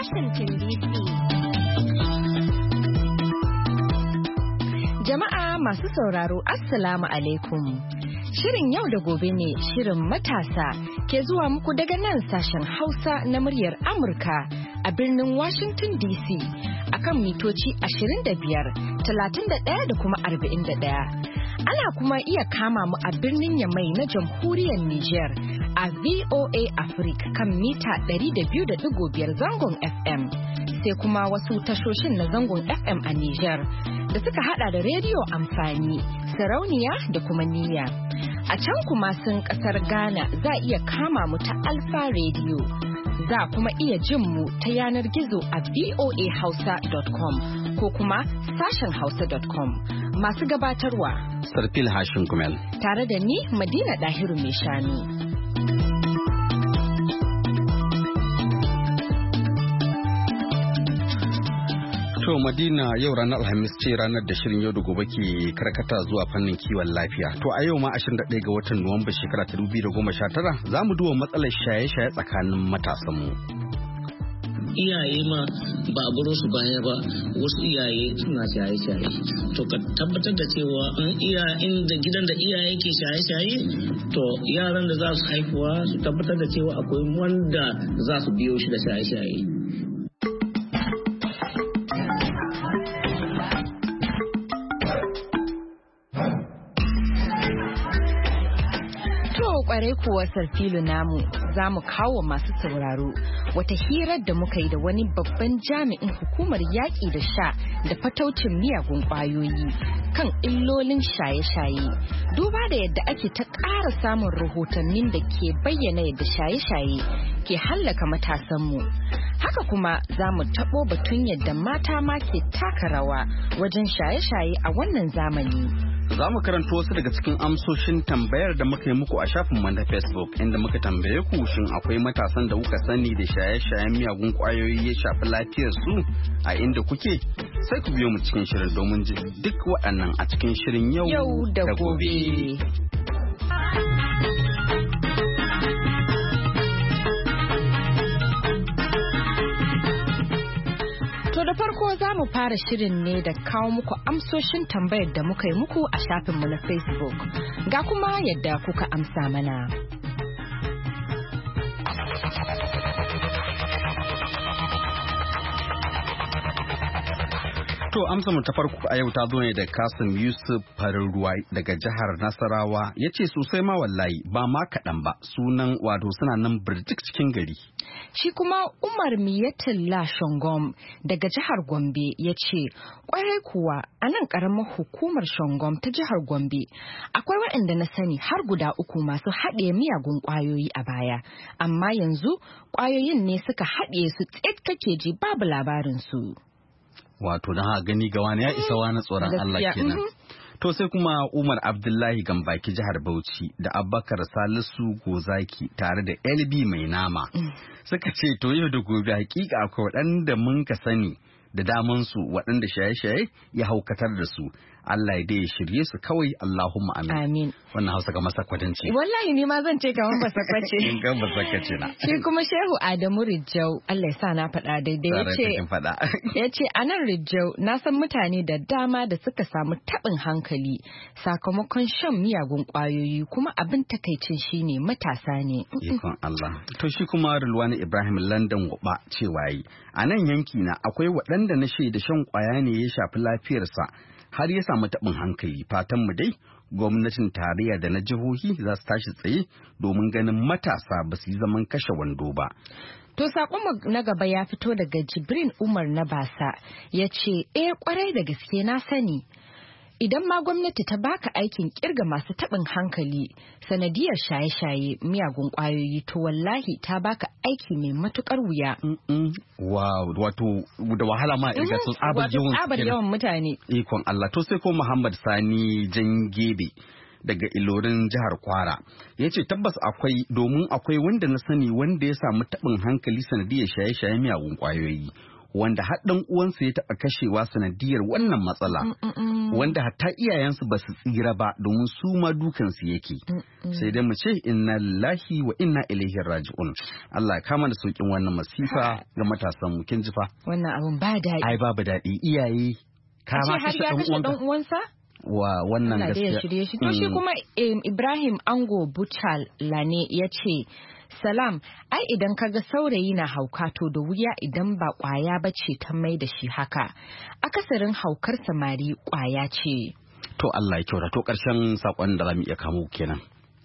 Washington DC. Jama'a masu sauraro, Assalamu alaikum. Shirin yau da gobe ne shirin matasa ke zuwa muku daga nan sashen Hausa na muryar Amurka a birnin Washington DC akan mitoci 25, 31 da kuma 41. Ana kuma iya kama mu a birnin Yamai na jamhuriyar Nijar a VOA Africa kan mita 200.5 zangon FM. Sai kuma wasu tashoshin na zangon FM a Nijar da suka hada da rediyo amfani, sarauniya da kuma niyya. A can kuma sun kasar Ghana za iya kama mu ta Alfa Radio. Za kuma iya jin mu ta yanar gizo a voahausa.com ko kuma sashen hausa.com. Masu gabatarwa Sarfil Hashin Kumel tare da ni Madina Dahiru mai shanu. To Madina, yau ranar Alhamis ce ranar da shirin yau da gobe ke karkata zuwa fannin kiwon lafiya. To a yau ma 21 ga watan Nuwamba shekara 2019 za mu duba matsalar shaye-shaye tsakanin matasanmu. Iyaye ma ba a baro su baya ba, wasu iyaye suna shaye-shaye. To ka tabbatar da cewa inda gidan da iyaye ke shaye-shaye, to yaran da za su haifuwa su tabbatar da cewa akwai wanda za su biyo shi da shaye-shaye. Kwarai kuwa Sarfilu namu za mu kawo masu sauraro wata hirar da muka yi da wani babban jami'in hukumar yaƙi da sha da fataucin miyagun ƙwayoyi kan illolin shaye-shaye. Duba da yadda ake ta ƙara samun rahotannin da ke bayyana yadda shaye-shaye ke hallaka matasanmu. Haka kuma za mu taɓo batun yadda mata ma ke taka rawa wajen shaye-shaye a wannan zamani. Za mu karanta wasu daga cikin amsoshin tambayar da muka yi muku a shafinmu na Facebook, inda muka tambaye ku shin akwai matasan da kuka sani da shaye-shayen miyagun kwayoyi ya shafi lafiyar su a inda kuke? Sai ku biyo mu cikin shirin domin ji duk waɗannan a cikin shirin yau da gobe. To da farko za mu fara shirin ne da kawo muku amsoshin tambayar da muka yi muku a shafinmu na Facebook. Ga kuma yadda kuka amsa mana. To amsa mu ta farko a yau ta zo ne da Kasim Yusuf farin ruwa daga jihar Nasarawa, ya ce sosai ma wallahi ba ma kaɗan ba, sunan wato suna nan birjik cikin gari. Shi kuma Umar Miyatullah Shongom daga jihar Gombe ya ce kwarai kuwa a nan ƙaramar hukumar Shongom ta jihar Gombe akwai waɗanda na sani har guda 3 masu haɗe miyagun ƙwayoyi a baya, amma yanzu ƙwayoyin ne suka haɗe su tsit kake ji babu labarinsu. Wato don haka gani ga wani ya isa wani tsoron Allah kenan. To sai kuma Umar Abdullahi Gambaki jihar Bauchi da Abubakar Salisu Gozaki tare da LB mai nama. Suka ce to yau da gobe hakika akwai waɗanda mun ka sani da damansu waɗanda shaye-shaye ya haukatar da su. Allah ya dai shirye su kawai, Allahumma amin. Wannan Hausa ga masa kwatanci. Wallahi ni ma zan ce kamar ba sakwace. In ga ba sakwace na. Shi kuma Shehu Adamu Rijau, Allah ya sa na faɗa daidai, ya ce a nan Rijau na san mutane da dama da suka samu taɓin hankali sakamakon shan miyagun ƙwayoyi, kuma abin takaicin shine matasa ne. Ikon Allah. To shi kuma Rulwani Ibrahim London Goba cewa yi a nan yanki na akwai waɗanda na shaida shan ƙwaya ne ya shafi lafiyarsa har ya samu taɓin hankali. Fatan mu dai gwamnatin tarayya da na jihohi za su tashi tsaye domin ganin matasa ba su yi zaman kashe wando ba. To saƙon na gaba ya fito daga Jibrin Umar na Basa, ya ce kwarai da gaske na sani. Idan ma gwamnati ta baka aikin kirga masu taɓin hankali sanadiyar shaye-shaye miyagun ƙwayoyi, to wallahi ta baka aiki mai matukar wuya. Wow, wato da wahala ma irga sun abar yawan mutane. Ikon Allah. To sai ko Muhammad Sani Jangebe daga Ilorin jihar Kwara ya ce tabbas akwai, domin akwai wanda na sani wanda ya samu taɓin hankali sanadiyar shaye-shaye miyagun ƙwayoyi. wanda har ɗan uwansa ya taɓa kashewa sanadiyar wannan matsala, wanda hatta iyayensu ba su tsira ba domin su ma dukansu yake. Sai dai mu ce inna lillahi wa inna ilaihi raji'un. Allah ya kama da saukin wannan masifa ga matasan mu, kin ji fa. Wannan abun ba daɗi. Ai babu daɗi, iyaye kama kashe ɗan uwansa. Wa wannan gaskiya. To shi kuma Ibrahim Ango Buchal Lane ya ce, Salam, ai idan kaga saurayi na hauka to da wuya idan ba kwaya bace ta mai da shi haka. Akasarin haukar samari kwaya ce. To Allah ya kyauta, to ƙarshen saƙon da zamu iya kamo kenan.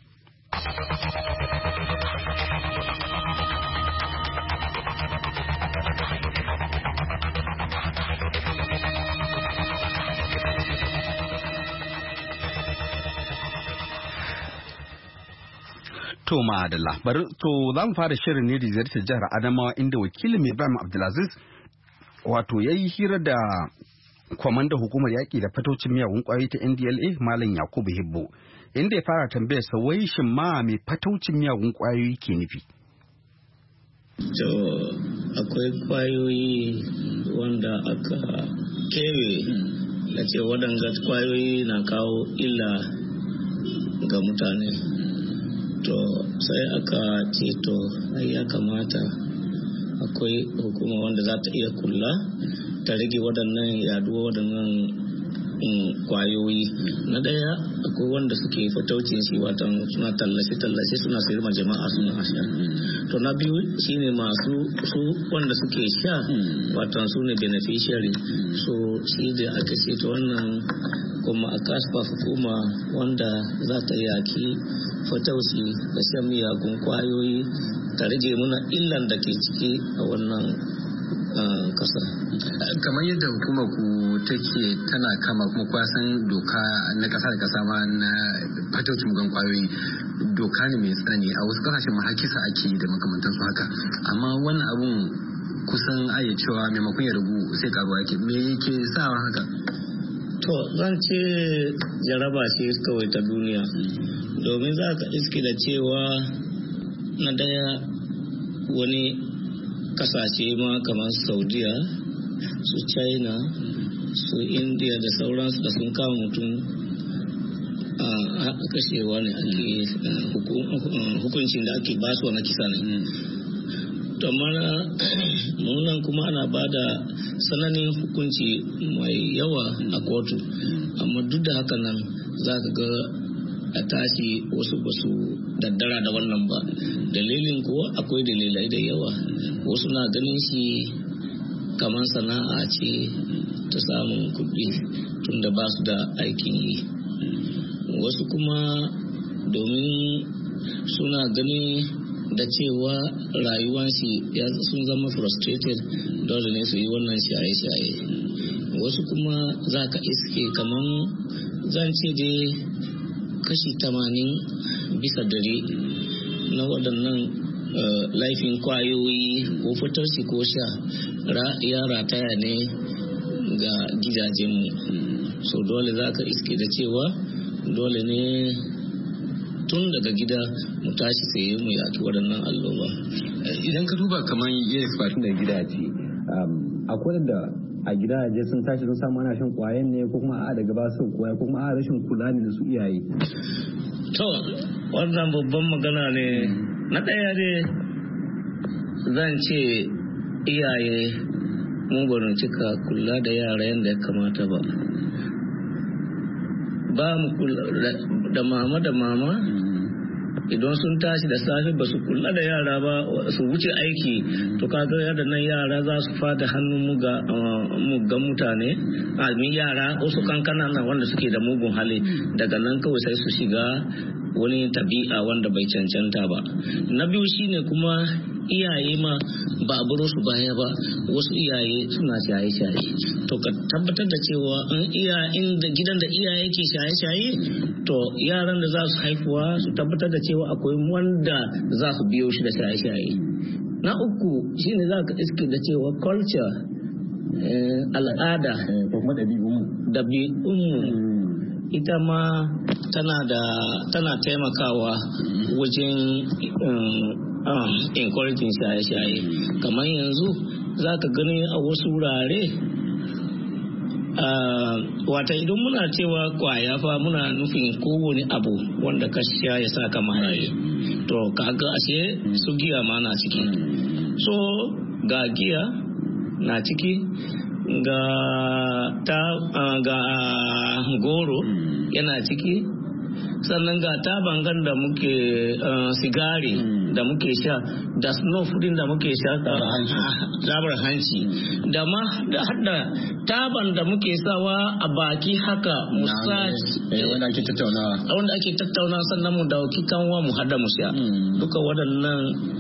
To madalla, bari to za mu fara shirin ne da ziyartar jihar Adamawa inda wakilin Ibrahim Abdulaziz wato ya yi hira da kwamandan hukumar yaƙi da fatocin miyagun ƙwayoyi ta NDLA Malam Yakubu Hibbo, inda ya fara tambayar sa wai shin ma mai fatocin miyagun ƙwayoyi ke nufi. To akwai ƙwayoyi wanda aka kewe da ce waɗanda ƙwayoyi na kawo illa ga mutane. To sai aka ce to ya kamata akwai hukuma wanda za ta iya kula ta rage waɗannan yaduwa waɗannan kwayoyi. Na ɗaya akwai wanda suke fataucin shi watan suna tallace suna sayar ma jama'a suna sha. To na biyu shine masu su wanda suke sha watan su ne beneficiary. So shi da aka ce to wannan kuma a kasfa hukuma wanda za ta yaki fatauci da shan miyagun kwayoyi ta rage muna illan da ke ciki a wannan kasa. Kamar yadda hukumar ku take tana kama kuma kwasan doka na kasa da kasa ma na fataucin mugan kwayoyi, doka ne mai tsanani a wasu kasashen ma kisa ake da makamantansu haka, amma wannan abun kusan aya cewa maimakon ya ragu sai karuwa yake. Me yake sa haka? To zan ce jaraba ce kawai ta duniya, domin za ka iske da cewa na daya wani kasashe ma kamar Saudiya, su China, su India da sauransu da sun kama mutum a kashewa ne ake hukuncin da ake basu na kisa ne. To mana munan kuma ana ba da sananin hukunci mai yawa a kotu, amma duk da haka nan za ka ga a tashi wasu ba su daddara da wannan ba. Dalilin kuwa akwai dalilai da yawa. Wasu na ganin shi kamar sana'a ce ta samun kuɗi tunda ba su da aikin yi. Wasu kuma domin suna ganin da cewa rayuwansu sun zama frustrated, dole ne su yi wannan shaye-shaye. Wasu kuma za ka iske kamar zan ce dai kashi 80 bisa 100 na waɗannan laifin kwayoyi ko fitarsi ko sha ya rataya ne ga gidajenmu. So dole za ka iske da cewa dole ne tun daga gida mu tashi tsaye mu yaki waɗannan alloba. Idan ka duba kamar yin fatin da gidaje, akwai da a gidaje sun tashi sun samu ana shan kwayan ne ko kuma a daga ba su kwaya ko kuma a rashin kula ne da su iyaye. To wannan babban magana ne. Na ɗaya ne zan ce iyaye mun ba cika kula da yara yadda ya kamata ba. Ba mu kula da mama idan sun tashi da safe ba su kula da yara ba, su wuce aiki, to kaga yadda nan yara za su fada hannun mugan mutane, almin yara wasu kankana na wanda suke da mugun hali, daga nan kawai sai su shiga wani tabi'a wanda bai cancanta ba. Na biyu shine kuma iyaye ma ba a baro su baya ba, wasu iyaye suna shaye-shaye. To ka tabbatar da cewa inda gidan da iyaye ke shaye-shaye, to yaran da za su haifuwa su tabbatar da cewa akwai wanda za su biyo shi da shaye-shaye. Na uku shine za ka iske da cewa culture, al'ada ko kuma ɗabi'unmu ita ma tana taimakawa wajen encouraging shaye-shaye. Kamar yanzu za ka gani a wasu wurare wata idan muna cewa kwaya fa muna nufin kowane abu wanda ka sha ya sa ka maye to kaga ashe su giya ma na ciki so ga giya na ciki ga goro yana ciki sannan ga tabangan da muke sigari da muke sha da snuff din da muke sha zabar hanci da ma da hada taban da muke sawa a baki haka wanda ake tattaunawa sannan mu dauki kanwa mu hada mu sha duka waɗannan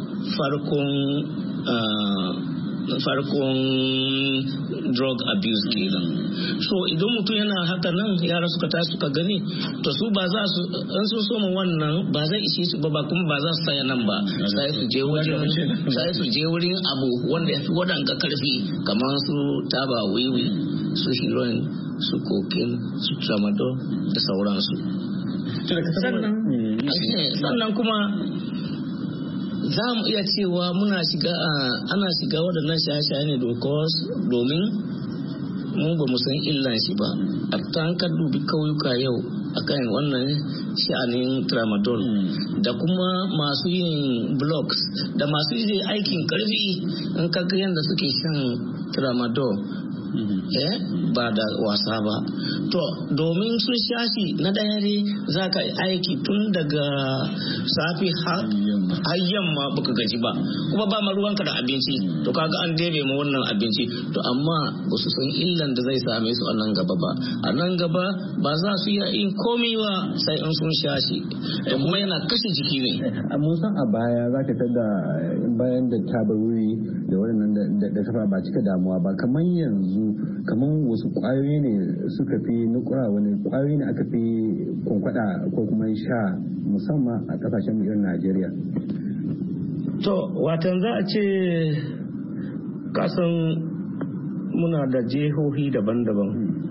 farkon drug abuse kenan. So idan mutum yana haka nan yara suka tashi suka gani to su ba za su an so soma wannan ba zai ishe su ba kuma ba za su saya nan ba sai su je wurin abu wanda ya fi waɗanda karfi kamar su taba wiwi su heroin su cocaine su tramadol da sauransu. Sannan kuma za mu iya cewa ana shiga waɗannan shaye-shaye ne domin mu ba mu san illan shi ba. A kan dubi kauyuka yau akan wannan sha'anin tramadol da kuma masu yin blocks da masu yin aikin karfi in kaga yadda suke shan tramadol ba da wasa ba. To domin sun shashi na daya ne za ka aiki tun daga safi har yamma baka gaji ba kuma ba ma ruwanka da abinci to kaga an debe ma wannan abinci to amma ba su san illan da zai same su a nan gaba ba. A nan gaba ba za su iya yin komai ba sai in sun shashi to kuma yana kashe jiki ne. A musan a baya za ka tada bayan da tabaruri da waɗannan da kafa ba cika damuwa ba kamar yanzu kamar wasu ƙwayoyi ne suka fi nukura wani ƙwayoyi ne aka fi kwankwada ko kuma sha musamman a ƙasashen irin Najeriya. To watan za a ce kasan muna da jihohi daban-daban.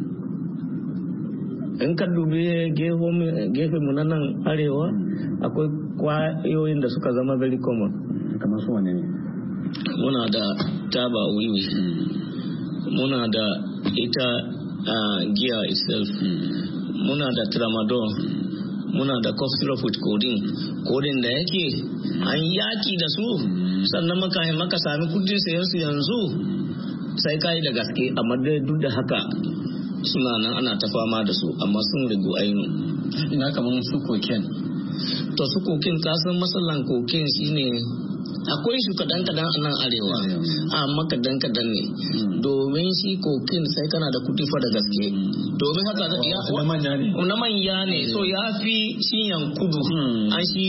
In ka dubi gefe mu na nan arewa akwai ƙwayoyin da suka zama very common. Kamar su wane ne? Muna da taba wiwi. Muna da ita giya itself, muna da tramadol, muna da cough syrup with codeine da yake an yaki da su sannan maka sami kudin sayan su yanzu sai kai da gaske amma dai duk da haka suna nan ana ta fama da su amma sun rigu ainu. Ina kamar su cocaine. To su cocaine kasan matsalan cocaine shine akwai shi kadan a nan arewa amma kadan ne domin shi kokin sai kana da kudi fa da gaske domin haka na manya ne so ya fi shiyan kudu an shi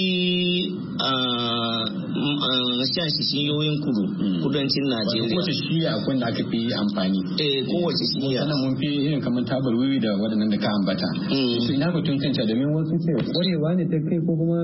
shan shi shiyoyin kudancin Najeriya. Kowace shiya akwai da aka fi amfani. Kowace shiya. Sannan mun fi irin kamar tabar wiwi da waɗannan da ka ambata. So ina batun kanta domin wasu ce kwarewa ne ta kai ko kuma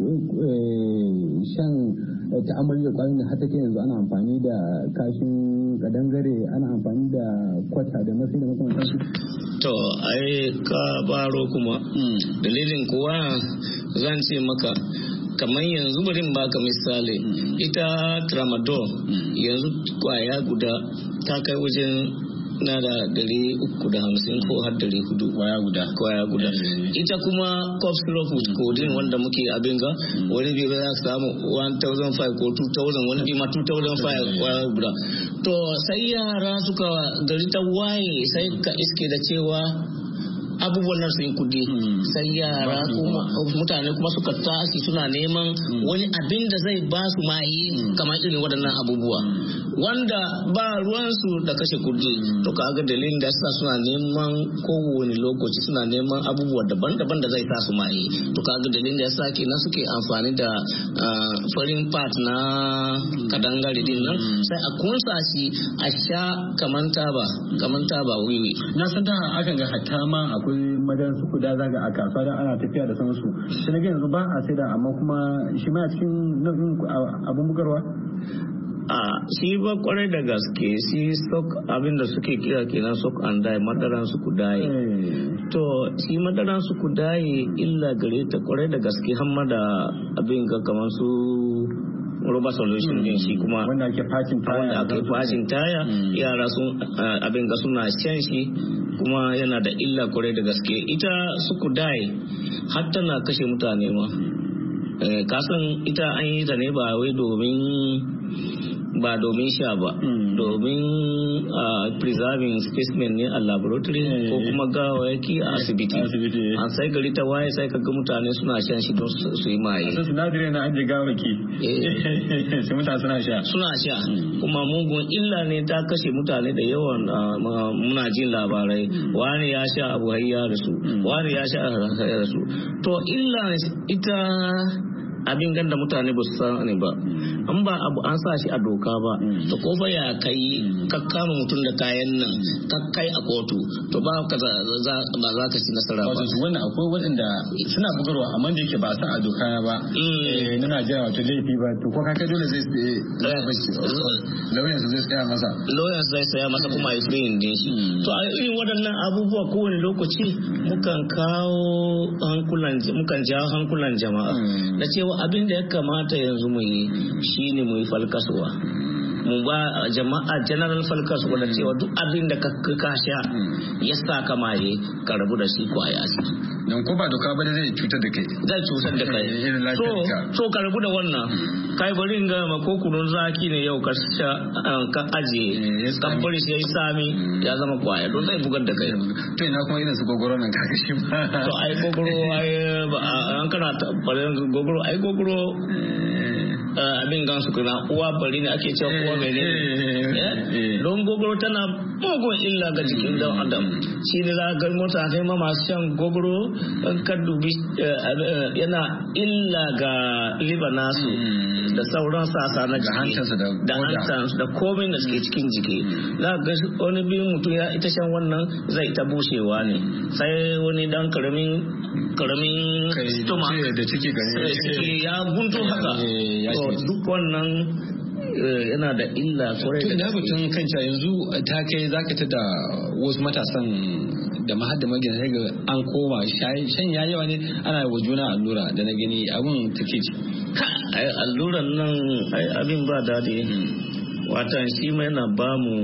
shan ta'amali da kwayoyin da har take yanzu ana amfani da kashin kadangare ana amfani da kwata da matsi da makamantansu. To ai ka baro kuma dalilin kuwa zan ce maka kamar yanzu bari baka misali ita tramadol yanzu kwaya guda ta kai wajen na da 350 ko har 400 kwaya guda ita kuma cough syrup with codeine wanda muke abin ga wani bai za ka samu 1,500 ko 2,000 wani bi ma 2,500 kwaya guda to sai yara suka gari ta waye sai ka iske da cewa abubuwan nan sun kudi sai yara kuma mutane kuma suka tashi suna neman wani abin da zai ba su maye kamar irin waɗannan abubuwa wanda ba ruwansu da kashe kudi to kaga dalilin da yasa suna neman kowane lokaci suna neman abubuwa daban-daban da zai sa su maye to kaga dalilin da yasa kenan suke amfani da farin part na kadangare din nan sai a kunsa shi a sha kaman taba wiwi. Na san da akan ga hatta ma akwai madaran su kuda zaga a kasuwa da ana tafiya da sansu sai ga yanzu ba a saida amma kuma shi ma cikin nau'in abun bugarwa. Shi ba kwarai da gaske shi stock abin da suke kira kenan stock and die madaran su kudaye to shi madaran su kudaye illa gare ta kwarai da gaske hamma da abin ga kamar su roba solution din shi kuma wanda ake fashin taya yara sun abin ga suna shan shi kuma yana da illa kwarai da gaske. Ita sukudai har tana kashe mutane ma. Kasan ita an yi ta ne ba wai domin sha ba, domin preserving specimen ne a laboratory ko kuma gawayaki a asibiti. An sai gari ta waye sai kaga mutane suna shan shi don su yi maye. Sai sinadari na ajiye gawayaki. Sai mutane suna sha. Kuma mugun illa ne, ta kashe mutane da yawan. Muna jin labarai wani ya sha abu hayya da su, wani ya sha da su. To illa ita abin ganda mutane ba su sani ba, an ba abu an sa shi a doka ba, to kofa ya kai kakkama mutum da kayan nan kakkai a kotu, to ba za ka ci nasara ba. Wato wannan akwai waɗanda suna bugarwa amma da yake ba sa a doka ba na Najeriya, wato laifi ba, to ko kaka dole zai lauyan zai tsaya masa kuma ya tsayin din shi. To a irin waɗannan abubuwa kowane lokaci mukan jawo hankulan jama'a da cewa abin da ya kamata yanzu mu yi shine mu yi falkaswa, mu ba jama'a general falkaswa da cewa duk abin da ka sha ya sa ka maye ka rabu da shi kwaya shi. Don ko ba doka ba zai cutar da kai. So ka rabu da wannan. Kai bari in ga ma ko kunun zaki ne yau ka sha ka aje ka bari shi yayi sami ya zama kwaya don zai bugar da kai. To ina kuma irin su gogoro nan ka shi ba. To ai gogoro an kana gogoro abin gansu kuna uwa bari ne ake cewa uwa mai ne don gogoro tana mugun illa ga jikin dan adam. Shi ne za ga mutane ma masu shan gogoro ka dubi yana illa ga liba nasu da sauran sasa na jiki da hantansu da komai da suke cikin jiki. Za ga wani biyun mutum ya ita shan wannan zai ta bushewa ne, sai wani dan karamin stomach da ciki ya bunto haka. Duk wannan yana da illa kwarai da gaske. Batun kanta yanzu ta kai zaka ta da wasu matasan da mahadda magana sai ga an koma shan ya yawa ne, ana wa juna allura da na gani abun take ci. Alluran nan abin ba daɗi. Watan shi ma yana ba mu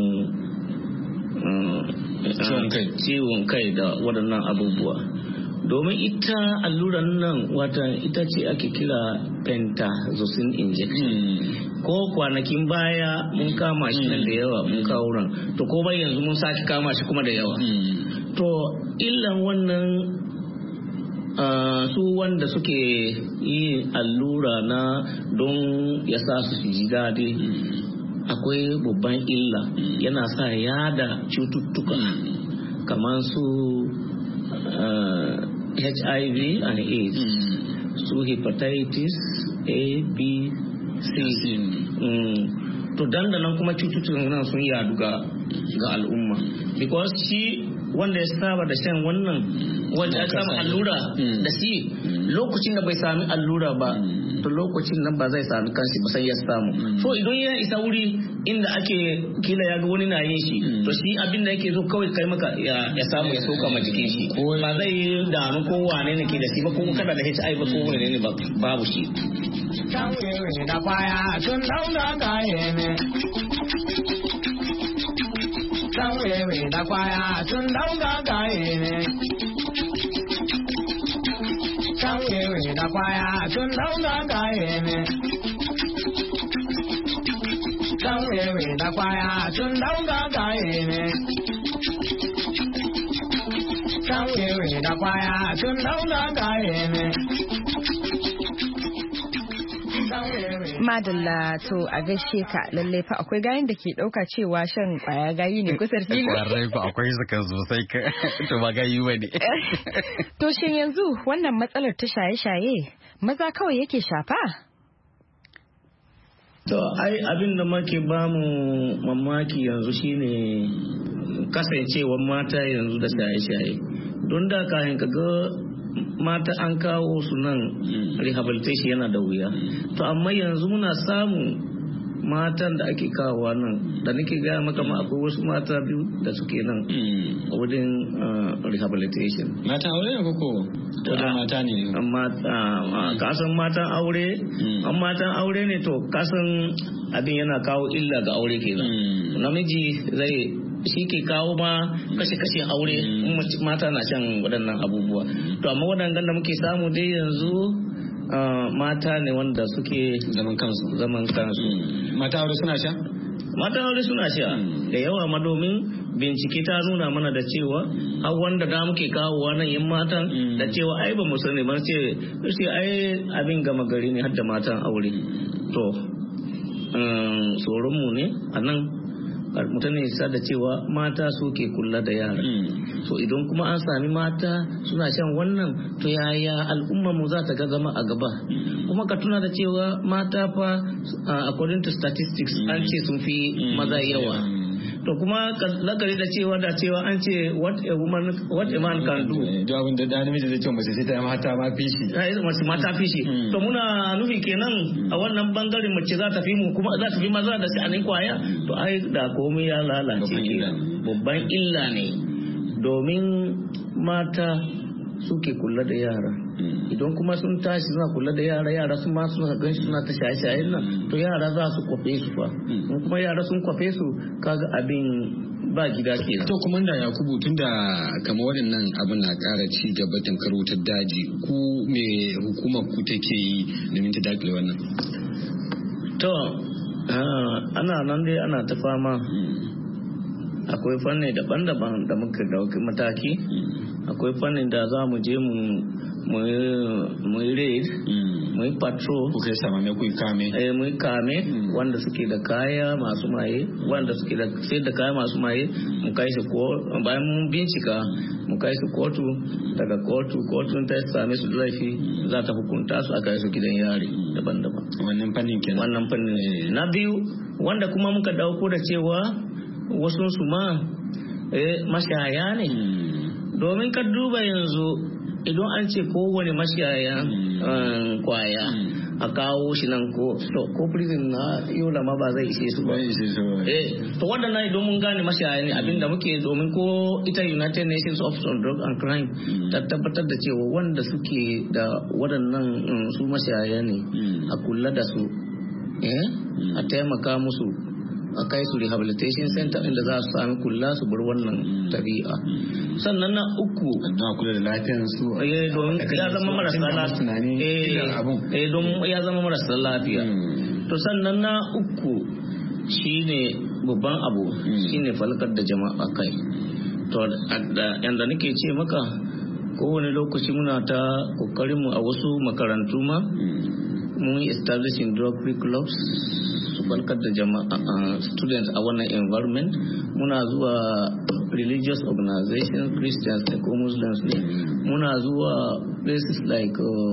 ciwon kai da waɗannan abubuwa. Domin ita alluran nan watan ita ce ake kira pentazocin injection. Ko kwanakin baya mun kama shi nan da yawa mun kawo ran, to ko bai yanzu mun sake kama shi kuma da yawa. To illan wannan su wanda suke yi allura na don ya sa su ji daɗi, akwai babban illa, yana sa yada cututtuka kamar su HIV and AIDS, su hepatitis A, B, C. To dandanan kuma cututtukan nan sun yadu ga al'umma, because shi wanda ya saba da shan wannan wanda ya samu allura da shi lokacin da bai sami allura ba, to lokacin nan ba zai sami kansi ba sai ya samu. So idan ya isa wuri inda ake kila ya ga wani na yin shi, to shi abin da yake zo kawai kai maka ya samu ya soka ma jikin shi, ba zai yi damu ko wane ne ke da shi ba, ko kada da HIV ko wane ne babu shi. Da kwaya tun dauna gaye ne. Da kwaya tun dauna gaye ne. Da kwaya tun dauna gaye ne. Da kwaya tun dauna gaye ne. Da kwaya tun dauna gaye ne. Madalla, to a gaishe ka, lallai fa akwai gayin da ke ɗauka cewa shan kwaya gayi ne kusar fili. Kwarai fa akwai suka sosai ka to ba gayi ba ne. To shin yanzu wannan matsalar ta shaye-shaye maza kawai yake shafa? To ai abin da muke bamu mamaki yanzu shine kasancewar mata yanzu da shaye-shaye. Don da kayan ka ga mata an kawo su nan rehabilitation yana da wuya, to amma yanzu muna samu matan da ake kawowa nan da nake gaya maka ma akwai wasu mata biyu da suke nan wajen rehabilitation. Mata aure ne koko? Wajen mata ne? Kasan matan aure, an matan aure ne to kasan abin yana kawo illa ga aure kenan. Namiji shi ke kawo ma kashe-kashe aure mata na shan waɗannan abubuwa. To amma waɗannan da muke samu dai yanzu mata ne wanda suke zaman kansu. Mata aure suna sha? Mata aure suna sha da yawa ma domin bincike ta nuna mana da cewa har wanda da muke kawowa nan yin matan da cewa ai ba mu sani ba ce ai abin gama gari ne har da matan aure. To tsoron mu ne a nan mutane sa da cewa mata suke kula da yara. So idan kuma an sami mata suna shan wannan to yaya al'ummar mu za ta ga zama a gaba. Kuma ka tuna da cewa mata fa according to statistics an ce sun fi maza yawa. To kuma lagari da cewa an ce what a man can do. Duk abin da da namiji zai ce mace sai ta mata ma fishi. Mace mata fishi. To muna nufi kenan a wannan bangaren mace za ta fi mu kuma za ta fi maza da sha'anin kwaya. To ai da komai ya lalace babban illa ne domin mata suke kula da yara. Idan kuma sun tashi suna kula da yara su ma suna gan shi suna ta shaye-shayen nan to yara za su kwafe su fa. In kuma yara sun kwafe su kaga abin ba gida kenan. To kuma da Yakubu tunda kamar waɗannan abin na ƙara ci gaba tankar wutar daji ku me hukumar ku take yi domin ta dakile wannan? To ana nan dai ana ta fama. Akwai fanni daban-daban da muka dauki mataki. Akwai fannin da za mu je mu yi raid, mu yi patrol. Kuka yi samame ku yi kame? Mu yi kame wanda suke da kaya masu maye, wanda suke da sai da kaya masu maye mu kai su bayan mun bincika mu kai su kotu, daga kotun ta same su laifi za ta hukunta su a kai su gidan yari daban-daban. Wannan fannin kenan. Wannan fannin. Na biyu wanda kuma muka dauko da cewa wasu su ma mashaya ne. Domin ka duba yanzu idan an ce kowane mashaya kwaya a kawo shi nan ko prison na yola ma ba zai ishe su ba. To waɗannan idan mun gane mashaya ne abinda muke domin ko ita United Nations Office on Drug and Crime ta tabbatar da cewa wanda suke da waɗannan su mashaya ne a kula da su a taimaka musu a kai su rehabilitation center inda za su sami kula su bar wannan tabi'a. Sannan na uku na kula da lafiyar su don ya zama marasa lafiya don ya zama marasa lafiya. To sannan na uku shine babban abu shine falkar da jama'a kai. To yanda nake ce maka kowane lokaci muna ta kokarin mu a wasu makarantu ma mun establishing drug free clubs su falkar da jama'a students a wannan environment. Muna zuwa religious organizations, Christians ne ko Muslims ne, muna zuwa places like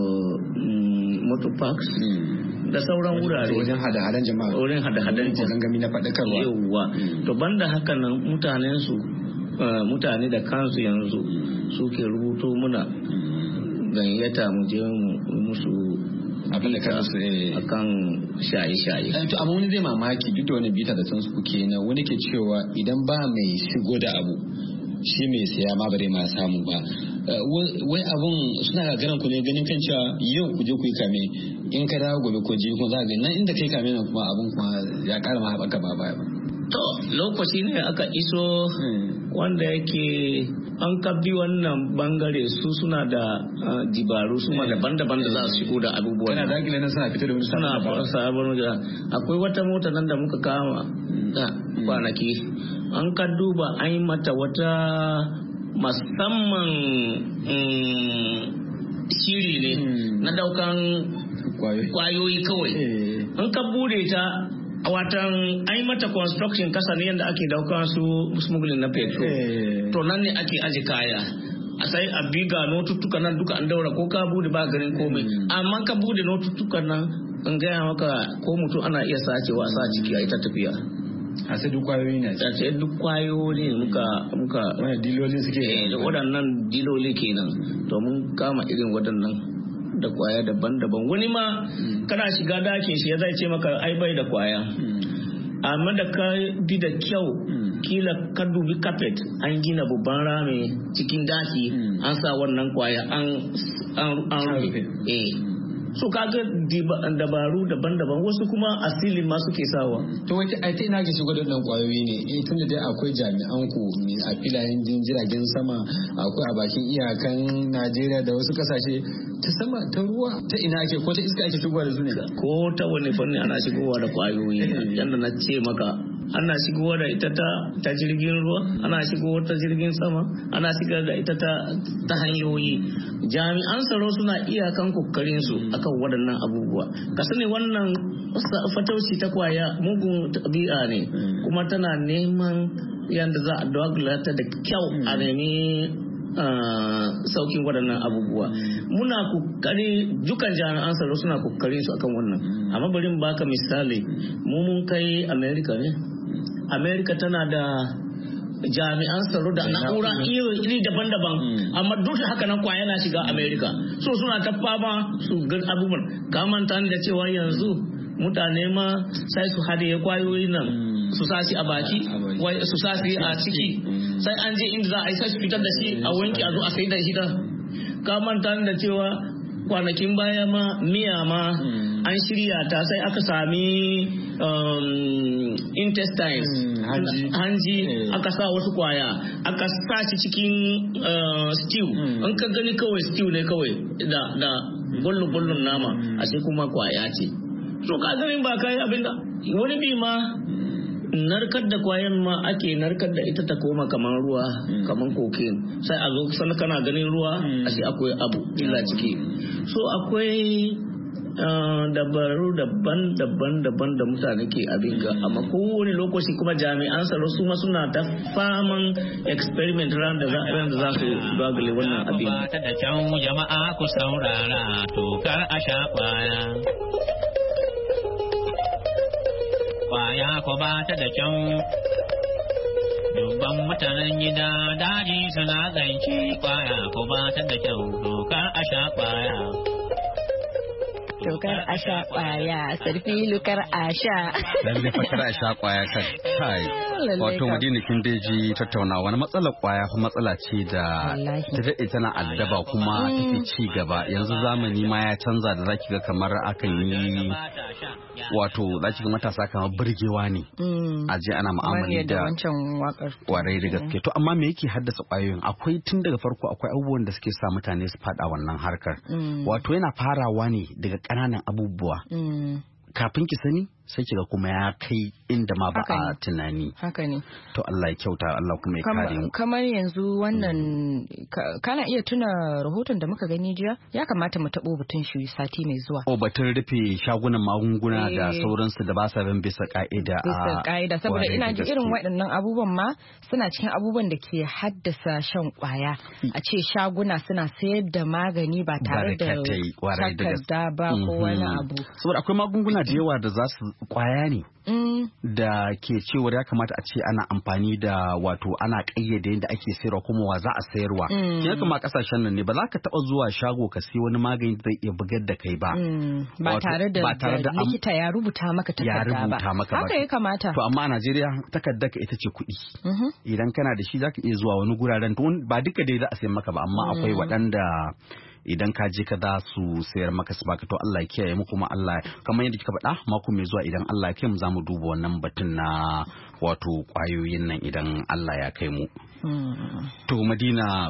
motor parks da sauran wurare wajen hada-hadan jama'a, wurin hada-hadan gangami na faɗakarwa. Yawwa, to banda haka nan mutane da kansu yanzu suke rubuto muna gayyata mu je musu abin da kansu akan shaye-shaye. To amma wani zai mamaki duk da wani bita da sun kuke na wani ke cewa idan ba mai shigo da abu shi mai siya ma bare ma samu ba. Wai abun suna gagaran ku ne ganin kan cewa yau ku je ku yi kame in ka dawo gobe ko jibi kuma za ga nan inda kai kame nan kuma abun kuma ya ƙara ma haɓaka ba baya ba. To lokaci ne aka iso wanda yake an kabbi wannan bangare su suna da dibaru su daban-daban da za su shigo da abubuwan. Kana dakile na suna fitar da wani sabon da akwai wata mota nan da muka kama da kwanaki an ka duba an yi mata wata musamman shiri ne na daukan kwayoyi kawai. An ka bude ta a watan an yi mata construction kasa ne yadda ake daukan su smuggling na petrol. To nan ne ake aje kaya a sai a biga notuttuka nan duka an daura ko ka bude ba garin komai, amma ka bude notuttuka nan in gaya maka ko mutum ana iya sacewa sa ciki a ita tafiya. A sai duk kwayoyi ne? A sai duk kwayoyi ne muka wani diloli suke da waɗannan diloli kenan. To mun kama irin waɗannan da kwaya daban-daban. Wani ma kana shiga dakin shi ya zai ce maka ai bai da kwaya. Amma da ka bi da kyau kila ka dubi carpet an gina babban rami cikin daki an sa wannan kwaya an rufe. So kaga dabaru daban-daban wasu kuma asili ma suke sawa. To wace ai ina ke shigo da wannan kwayoyi ne tun da dai akwai jami'an ku a filayen jiragen sama, akwai a bakin iyakan Najeriya da wasu kasashe, ta sama ta ruwa ta ina ake ko ta iska ake shigowa da su ne? Ko ta wani fanni ana shigowa da kwayoyi yanda na ce maka. Ana shigowa da ita ta jirgin ruwa, ana shigowa ta jirgin sama, ana shigar da ita ta hanyoyi. Jami'an tsaro suna iyakan kokarin su akan waɗannan abubuwa. Ka sani wannan fatauci ta kwaya mugun tabi'a ne, kuma tana neman yadda za a dogula ta da kyau a nemi saukin waɗannan abubuwa. Muna kokari, dukan jami'an tsaro suna kokarin su akan wannan. Amma bari mu baka misali, mun kai America tana da jami'an tsaro da na'ura iri daban-daban, amma duk da haka nan kwaya na shiga America. So suna ta fama su ga abubuwan. Ka manta da cewa yanzu mutane ma sai su hade kwayoyin nan su sashi a baki, su sashi a ciki, sai an je inda za a yi sai su fitar da shi a wanki a zo a sai da shi da. Ka manta da cewa kwanakin baya ma miya ma an shirya ta sai aka sami intestines hanji aka sa wasu kwaya aka sa shi cikin stew. An ka gani kawai stew ne kawai da bullun nama a sai kuma kwaya ce. So ka gani ba kai abinda wani bi ma narkar da kwayan ma ake narkar da ita ta koma kamar ruwa, kamar cocaine, sai a zo sana kana ganin ruwa a shi akwai abu illa ciki. So akwai dabaru daban-daban da mutane ke abin ga, amma kowane lokaci kuma jami'an tsaro su ma suna ta faman experiment ran da za su bagale wannan abin. Ta da can jama'a ku saurara tokar a sha kwaya. Kwaya ko ba ta da can dubban mutanen gida daji suna zance kwaya ko ba ta da kyau tokar a sha kwaya. Tokar a sha kwaya, sarfi lukar a sha. Lalle fakar a sha kwaya kan. Kai. Wato Madina kin daji tattauna wani matsalar kwaya fa matsala ce da ta daɗe tana addaba kuma take ci gaba. Yanzu zamani ma ya canza da zaki ga kamar akan yi wato zaki ga matasa kamar burgewa ne. Aje ana mu'amala da wancan wakar. Kwarai da gaske. To amma me yake haddasa kwayoyin? Akwai tun daga farko akwai abubuwan da suke sa mutane su fada wannan harkar. Wato yana farawa ne daga ƙananan abubuwa. Kafin ki sani sai kiga kuma ya kai inda ma ba a tunani. Haka ne. To Allah ya kyauta, Allah kuma ya kare mu. Kamar yanzu wannan kana iya tuna rahoton da muka gani jiya, ya kamata mu tabo batun shi sati mai zuwa. O batun rufe shagunan magunguna da sauransu da ba sa bin bisa ka'ida. Bisa ka'ida, saboda ina ji irin waɗannan abubuwan ma suna cikin abubuwan da ke haddasa shan kwaya. A ce shaguna suna sayar da magani ba tare da takarda ba ko wani abu. Saboda akwai magunguna da yawa da za su kwaya ne da ke cewar ya kamata a ce ana amfani da wato ana kayyade yadda ake sayarwa kuma wa za a sayarwa. Kin kuma kasashen nan ne ba za ka taba zuwa shago ka sai wani magani da zai iya bugar da kai ba. Ba tare da likita ya rubuta maka takarda ba. Haka ya kamata. To amma a Najeriya takardar ka ita ce kuɗi. Idan kana da shi zaka iya zuwa wani guraren ba duka dai za a sayar maka ba, amma akwai waɗanda idan ka je ka za su sayar maka su baka. To Allah ya kiyaye mu kuma Allah kamar yadda kika faɗa mako mai zuwa idan Allah ya kai mu zamu duba wannan batun na wato kwayoyin nan idan Allah ya kai mu. To Madina.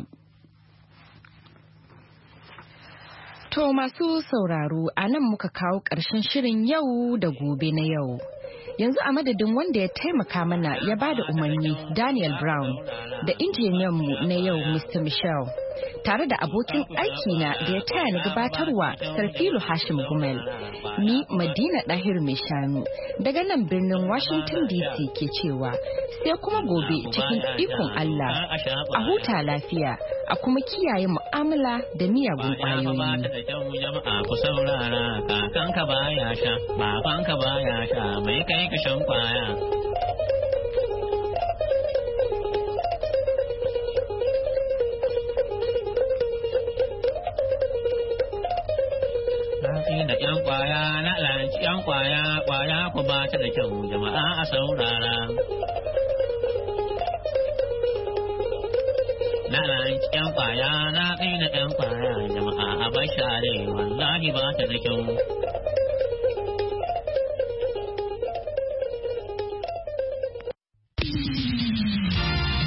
To masu sauraro a nan muka kawo ƙarshen shirin yau da gobe na yau. Yanzu a madadin wanda ya taimaka mana ya bada umarni Daniel Brown da injiniyanmu na yau Mr. Michelle tare da abokin aikina da ya taya ni gabatarwa Sarfilu Hashim Gumel. Ni Madina Dahir mai shanu daga nan birnin Washington DC ke cewa sai kuma gobe cikin ikon Allah a huta lafiya a kuma kiyaye mu'amala da miyagun ƙwayoyi. Ku saurara kakanka baya sha, babanka baya sha, mai kai ka shan kwaya. yan kwaya ku ba ta da kyau jama'a a saurara. Na ranci yan kwaya na kai na yan kwaya jama'a a bashare wallahi ba ta da kyau.